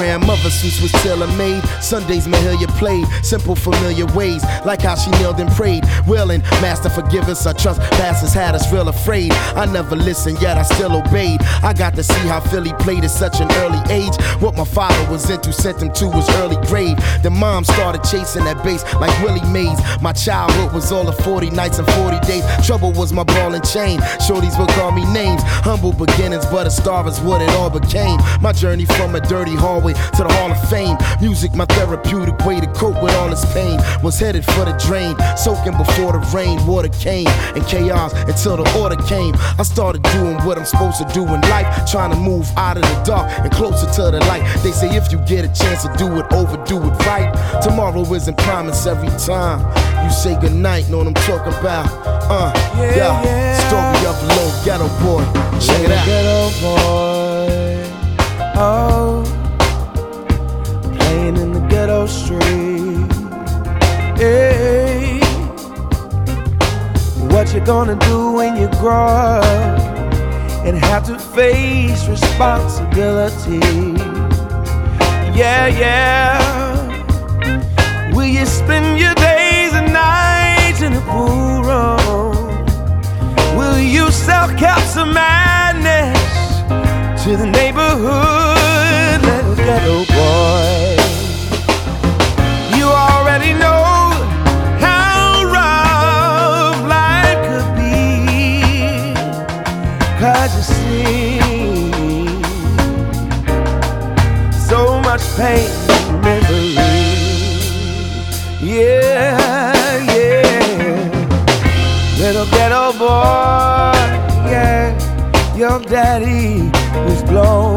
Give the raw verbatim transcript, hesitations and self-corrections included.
grandmother suits was tailor-made. Sundays Mahalia played simple familiar ways, like how she knelt and prayed, willing, Master forgive us, our trespassers had us real afraid. I never listened, yet I still obeyed. I got to see how Philly played at such an early age. What my father was into sent him to his early grave. Then mom started chasing that bass like Willie Mays. My childhood was all of forty nights and forty days. Trouble was my ball and chain. Shorties would call me names. Humble beginnings, but a star is what it all became. My journey from a dirty hallway to the Hall of Fame. Music, my therapeutic way to cope with all this pain. Was headed for the drain, soaking before the rain. Water came and chaos until the order came. I started doing what I'm supposed to do in life, trying to move out of the dark and closer to the light. They say if you get a chance to do it over, do it right. Tomorrow isn't promised every time you say goodnight. Know what I'm talking about? Uh, yeah, yeah. yeah. Story of a little ghetto boy. Check it out. Ghetto boy, oh, playing in the ghetto street. Hey, what you gonna do when you grow up and have to face responsibility? Yeah, yeah. Will you spend your days and nights in the pool room? Will you sell caps of madness to the neighborhood little ghetto boy? You already know how rough life could be, 'cause you see so much pain and misery. Yeah, yeah. Little ghetto boy, yeah. Your daddy was blown